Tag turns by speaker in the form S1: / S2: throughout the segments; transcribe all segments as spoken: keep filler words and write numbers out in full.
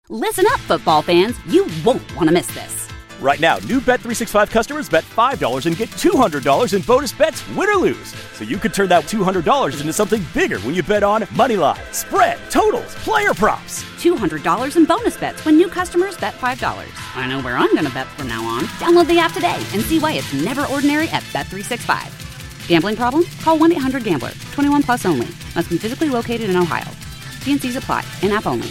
S1: Listen up, football fans. You won't want to miss this.
S2: Right now, new Bet three sixty-five customers bet five dollars and get two hundred dollars in bonus bets, win or lose. So you could turn that two hundred dollars into something bigger when you bet on money line, spread, totals, player props.
S1: two hundred dollars in bonus bets when new customers bet five dollars. I know where I'm going to bet from now on. Download the app today and see why it's never ordinary at Bet three sixty-five. Gambling problem? Call one eight hundred gambler. twenty-one plus only. Must be physically located in Ohio. T and C's apply. In-app only.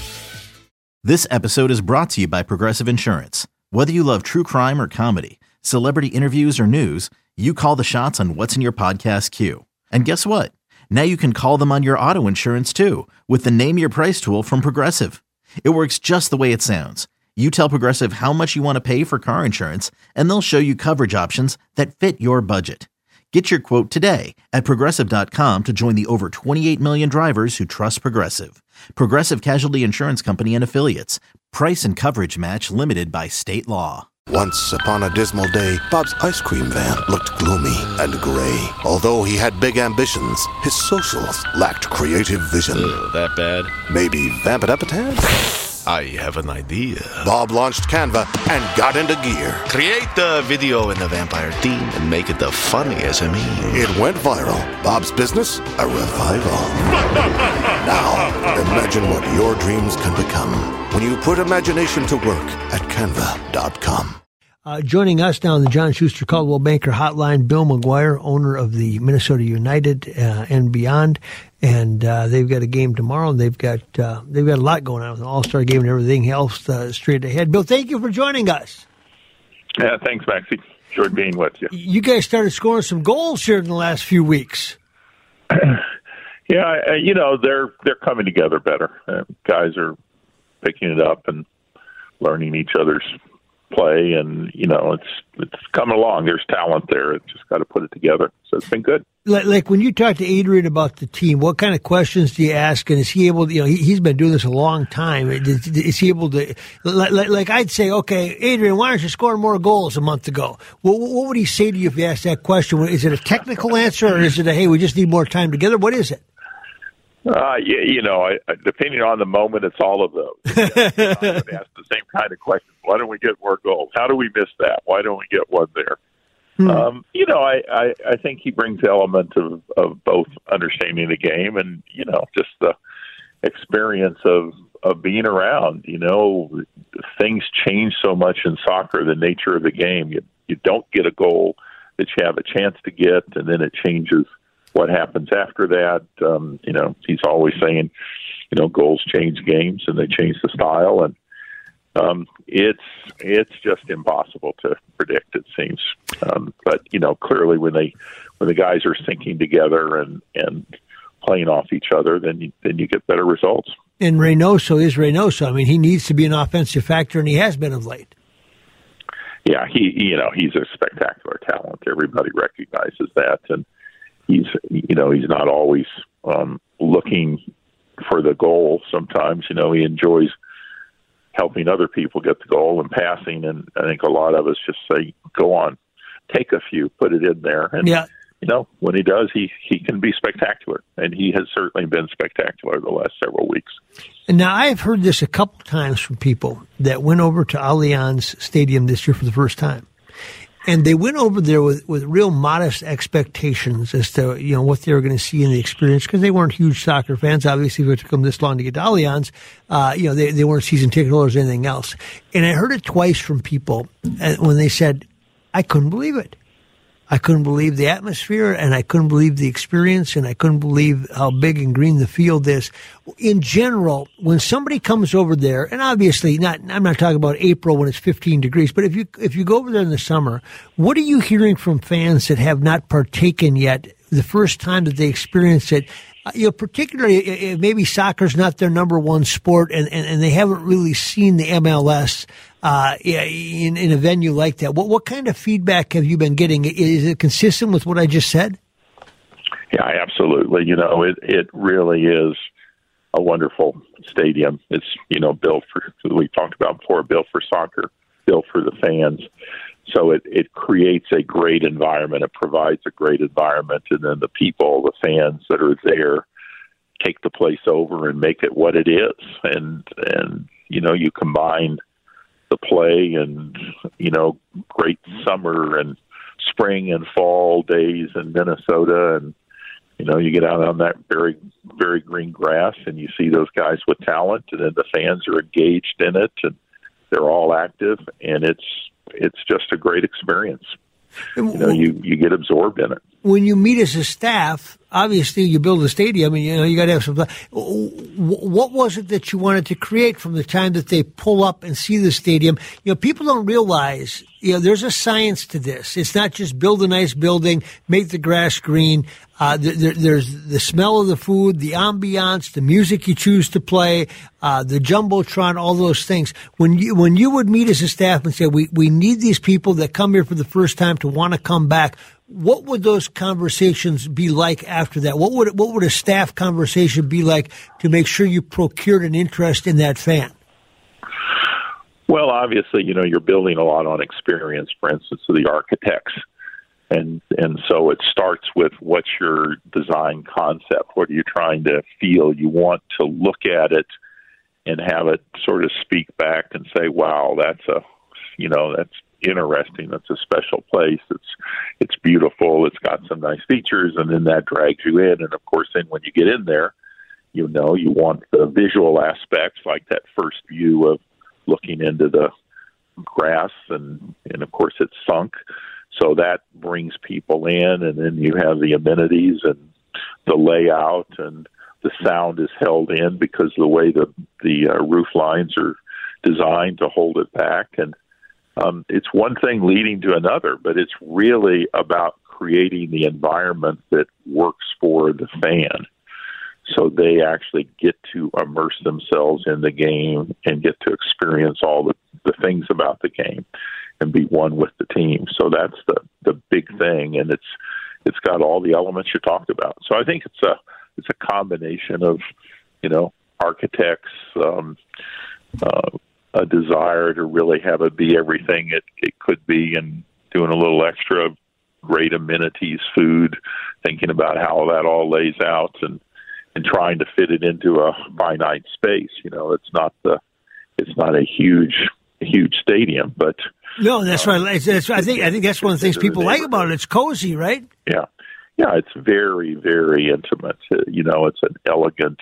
S3: This episode is brought to you by Progressive Insurance. Whether you love true crime or comedy, celebrity interviews or news, you call the shots on what's in your podcast queue. And guess what? Now you can call them on your auto insurance too with the Name Your Price tool from Progressive. It works just the way it sounds. You tell Progressive how much you want to pay for car insurance, and they'll show you coverage options that fit your budget. Get your quote today at Progressive dot com to join the over twenty-eight million drivers who trust Progressive. Progressive Casualty Insurance Company and Affiliates. Price and coverage match limited by state law.
S4: Once upon a dismal day, Bob's ice cream van looked gloomy and gray. Although he had big ambitions, his socials lacked creative vision.
S5: Ugh, that bad?
S4: Maybe vamp it up a tad?
S5: I have an idea.
S4: Bob launched Canva and got into gear.
S5: Create the video in the vampire theme and make it the funniest of me.
S4: It went viral. Bob's business, a revival. Now, imagine what your dreams can become when you put imagination to work at canva dot com.
S6: Uh, joining us now on the John Schuster Caldwell Banker Hotline, Bill McGuire, owner of the Minnesota United uh, and beyond, and uh, they've got a game tomorrow. And they've got uh, they've got a lot going on with an All-Star game and everything else uh, straight ahead. Bill, thank you for joining us.
S7: Yeah, thanks, Maxie. Enjoyed being with you.
S6: You guys started scoring some goals here in the last few weeks.
S7: Yeah, you know they're they're coming together better. Uh, guys are picking it up and learning each other's play, and you know it's it's coming along. There's talent there. It's just got to put it together. So it's been good.
S6: Like, like when you talk to Adrian about the team, what kind of questions do you ask? And is he able to, you know, he, he's been doing this a long time. Is, is he able to, like, like I'd say, okay, Adrian, why aren't you scoring more goals a month ago? What, what would he say to you if you asked that question? Is it a technical answer, or is it a, hey, we just need more time together? What is it?
S7: Uh, you, you know, I, I, depending on the moment, it's all of those. You know, I would ask the same kind of questions. Why don't we get more goals? How do we miss that? Why don't we get one there? Hmm. Um, you know, I, I, I think he brings element of, of both understanding the game and, you know, just the experience of, of being around. You know, things change so much in soccer, the nature of the game. You, you don't get a goal that you have a chance to get, and then it changes what happens after that. Um, you know, he's always saying, you know, goals change games and they change the style. And um, it's it's just impossible to predict, it seems. Um, but, you know, clearly when they when the guys are syncing together and, and playing off each other, then you, then you get better results.
S6: And Reynoso is Reynoso. I mean, he needs to be an offensive factor, and he has been of late.
S7: Yeah, he you know, he's a spectacular talent. Everybody recognizes that. And He's, you know, he's not always um, looking for the goal. Sometimes, you know, he enjoys helping other people get the goal and passing. And I think a lot of us just say, go on, take a few, put it in there. And,
S6: yeah.
S7: you know, when he does, he, he can be spectacular. And he has certainly been spectacular the last several weeks.
S6: And now I've heard this a couple times from people that went over to Allianz Stadium this year for the first time. And they went over there with, with real modest expectations as to, you know, what they were going to see in the experience, because they weren't huge soccer fans. Obviously, if it took them this long to get to Allianz, uh, you know, they, they weren't season ticket holders or anything else. And I heard it twice from people when they said, I couldn't believe it. I couldn't believe the atmosphere, and I couldn't believe the experience, and I couldn't believe how big and green the field is. In general, when somebody comes over there, and obviously not, I'm not talking about April when it's fifteen degrees, but if you if you go over there in the summer, what are you hearing from fans that have not partaken yet the first time that they experience it? You know, particularly maybe soccer's not their number one sport, and, and, and they haven't really seen the M L S uh, in, in a venue like that. What what kind of feedback have you been getting? Is it consistent with what I just said?
S7: Yeah, absolutely. You know, it, it really is a wonderful stadium. It's, you know, built for, we talked about before, built for soccer, built for the fans. So it, it creates a great environment. It provides a great environment. And then the people, the fans that are there, take the place over and make it what it is. And, and you know, you combine the play and, you know, great summer and spring and fall days in Minnesota, and, you know, you get out on that very, very green grass and you see those guys with talent, and then the fans are engaged in it and they're all active, and it's it's just a great experience. You know, you, you get absorbed in it.
S6: When you meet as a staff, obviously you build a stadium, and you know you got to have some. What was it that you wanted to create from the time that they pull up and see the stadium? You know, people don't realize, you know, there's a science to this. It's not just build a nice building, make the grass green. Uh, there, there's the smell of the food, the ambiance, the music you choose to play, uh, the jumbotron, all those things. When you when you would meet as a staff and say, we we need these people that come here for the first time to want to come back, what would those conversations be like after that? What would what would a staff conversation be like to make sure you procured an interest in that fan?
S7: Well, obviously, you know, you're building a lot on experience, for instance, of the architects. And and so it starts with what's your design concept? What are you trying to feel? You want to look at it and have it sort of speak back and say, wow, that's a, you know, that's interesting. That's a special place. It's it's beautiful. It's got some nice features, and then that drags you in. And of course, then when you get in there, you know, you want the visual aspects, like that first view of looking into the grass, and and of course it's sunk. So that brings people in, and then you have the amenities and the layout, and the sound is held in because of the way the the uh, roof lines are designed to hold it back. And um, it's one thing leading to another, but it's really about creating the environment that works for the fan, so they actually get to immerse themselves in the game and get to experience all the, the things about the game and be one with the team. So that's the, the big thing, and it's it's got all the elements you talked about. So I think it's a it's a combination of, you know, architects, um, uh, a desire to really have it be everything it, it could be, and doing a little extra, great amenities, food, thinking about how that all lays out, and and trying to fit it into a finite space. You know, it's not the it's not a huge huge stadium, but
S6: no, that's um, right. It's, it's, I think I think that's one of the things people like about it. It's cozy, right?
S7: Yeah, yeah. It's very, very intimate. You know, it's an elegant,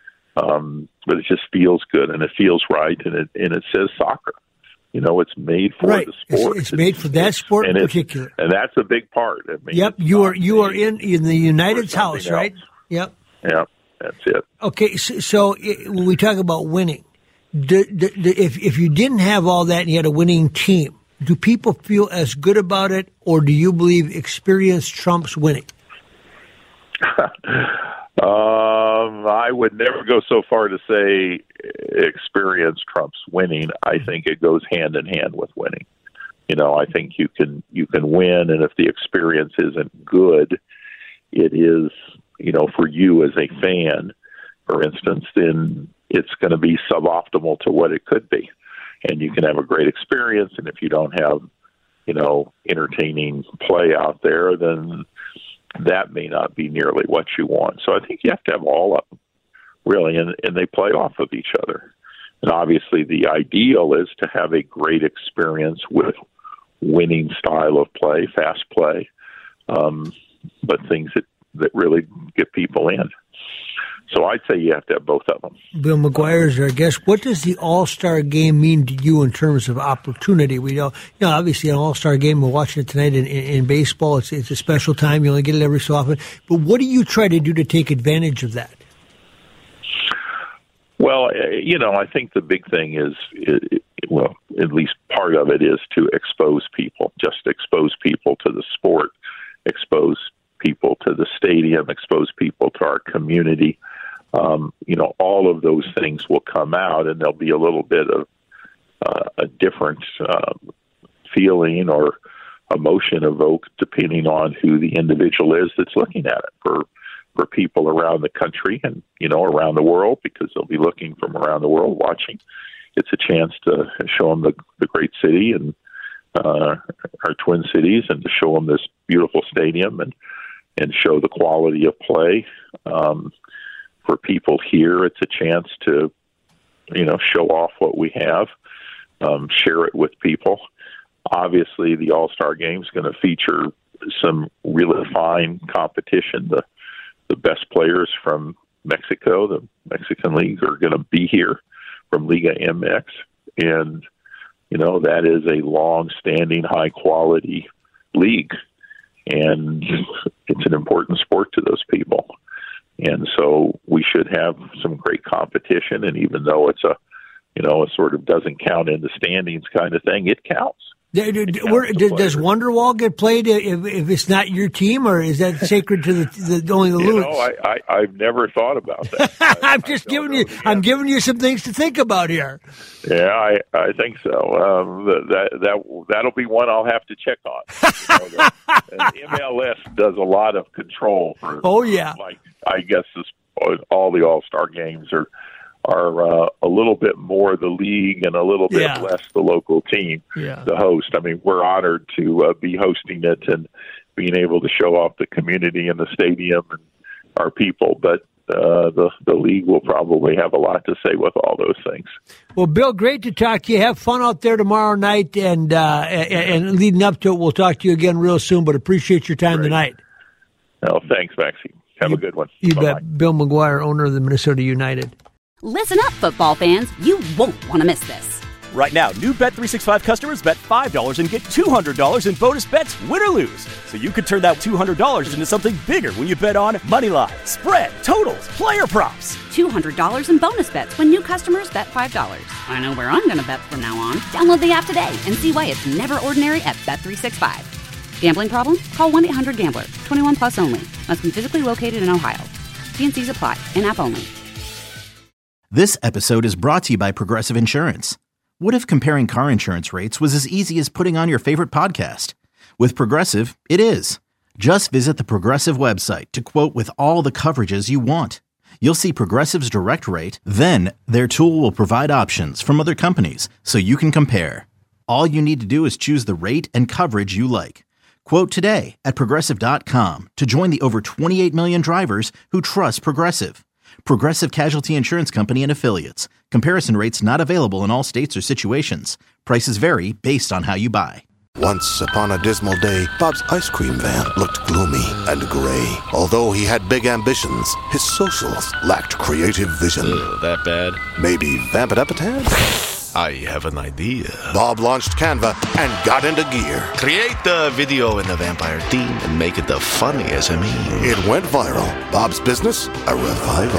S7: um, but it just feels good, and it feels right, and it and it says soccer. You know, it's made for
S6: right.
S7: the sport.
S6: It's, it's made for that sport in particular,
S7: and that's a big part. I mean,
S6: yep, you are you are in in the United's house, right?
S7: Else.
S6: Yep.
S7: Yep. That's it.
S6: Okay, so, so it, when we talk about winning, do, do, do, if if you didn't have all that and you had a winning team, do people feel as good about it, or do you believe experience trumps winning?
S7: um, I would never go so far to say experience trumps winning. I think it goes hand in hand with winning. You know, I think you can you can win, and if the experience isn't good, it is, you know, for you as a fan, for instance, then it's going to be suboptimal to what it could be. And you can have a great experience, and if you don't have, you know, entertaining play out there, then that may not be nearly what you want. So I think you have to have all of them, really, and, and they play off of each other. And obviously the ideal is to have a great experience with winning style of play, fast play, um, but things that that really get people in. So I'd say you have to have both of them.
S6: Bill McGuire is our guest. What does the All-Star Game mean to you in terms of opportunity? We know, you know, obviously an All-Star Game, we're watching it tonight in, in, in baseball. It's, it's a special time. You only get it every so often. But what do you try to do to take advantage of that?
S7: Well, you know, I think the big thing is, well, at least part of it is to expose people, just expose people to the sport, expose people to the stadium, expose people to our community. Um, you know, all of those things will come out, and there'll be a little bit of uh, a different uh, feeling or emotion evoked depending on who the individual is that's looking at it. For for people around the country and, you know, around the world, because they'll be looking from around the world watching, it's a chance to show them the, the great city and uh, our Twin Cities, and to show them this beautiful stadium, and and show the quality of play. Um, for people here, it's a chance to you know, show off what we have, um, share it with people. Obviously, the All-Star Game is going to feature some really fine competition. The the best players from Mexico, the Mexican leagues, are going to be here from Liga M X, and you know that is a long-standing, high-quality league, and it's an important sport to those people. And so we should have some great competition. And even though it's a, you know, it sort of doesn't count in the standings kind of thing, it counts.
S6: It counts Does Wonderwall get played if, if it's not your team, or is that sacred to the, the only the
S7: you
S6: Loons?
S7: know, I, I, I've never thought about that.
S6: I'm just giving you. I'm giving you some things to think about here.
S7: Yeah, I, I think so. Um, that that that'll be one I'll have to check on. You know, the, the M L S does a lot of control for.
S6: Oh yeah.
S7: Like I guess this, all the All-Star games are are uh, a little bit more the league and a little bit
S6: yeah.
S7: less the local team,
S6: yeah.
S7: the host. I mean, we're honored to uh, be hosting it and being able to show off the community and the stadium and our people, but uh, the, the league will probably have a lot to say with all those things.
S6: Well, Bill, great to talk to you. Have fun out there tomorrow night, and uh, and, and leading up to it, we'll talk to you again real soon, but appreciate your time
S7: Great.
S6: tonight.
S7: Oh, thanks, Maxie. Have
S6: you,
S7: a good one.
S6: You
S7: Bye-bye.
S6: bet. Bill McGuire, owner of the Minnesota United.
S1: Listen up, football fans. You won't want to miss this.
S2: Right now, new Bet three sixty-five customers bet five dollars and get two hundred dollars in bonus bets, win or lose. So you could turn that two hundred dollars into something bigger when you bet on money line, spread, totals, player props.
S1: two hundred dollars in bonus bets when new customers bet five dollars. I know where I'm going to bet from now on. Download the app today and see why it's never ordinary at Bet three sixty-five. Gambling problem? Call one eight hundred gambler. twenty-one plus only. Must be physically located in Ohio. T and C's apply. In-app only.
S3: This episode is brought to you by Progressive Insurance. What if comparing car insurance rates was as easy as putting on your favorite podcast? With Progressive, it is. Just visit the Progressive website to quote with all the coverages you want. You'll see Progressive's direct rate, then their tool will provide options from other companies so you can compare. All you need to do is choose the rate and coverage you like. Quote today at Progressive dot com to join the over twenty-eight million drivers who trust Progressive. Progressive Casualty Insurance Company and Affiliates. Comparison rates not available in all states or situations. Prices vary based on how you buy.
S4: Once upon a dismal day, Bob's ice cream van looked gloomy and gray. Although he had big ambitions, his socials lacked creative vision.
S5: Ugh, that bad?
S4: Maybe vamp it up a tad?
S5: I have an idea.
S4: Bob launched Canva and got into gear.
S5: Create the video in the vampire theme and make it the funniest I mean.
S4: It went viral. Bob's business, a revival.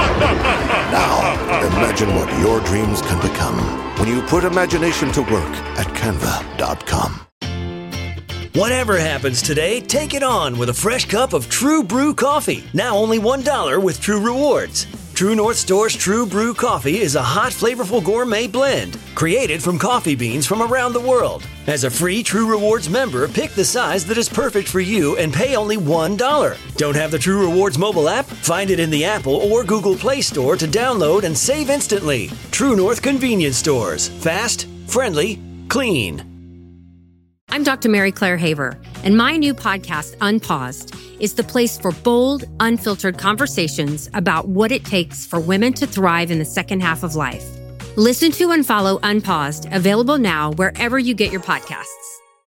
S4: Now, imagine what your dreams can become when you put imagination to work at canva dot com.
S8: Whatever happens today, take it on with a fresh cup of True Brew coffee. Now only one dollar with True Rewards. True North Store's True Brew coffee is a hot, flavorful gourmet blend created from coffee beans from around the world. As a free True Rewards member, pick the size that is perfect for you and pay only one dollar. Don't have the True Rewards mobile app? Find it in the Apple or Google Play Store to download and save instantly. True North Convenience Stores. Fast, friendly, clean.
S9: I'm Doctor Mary Claire Haver, and my new podcast, Unpaused, is the place for bold, unfiltered conversations about what it takes for women to thrive in the second half of life. Listen to and follow Unpaused, available now wherever you get your podcasts.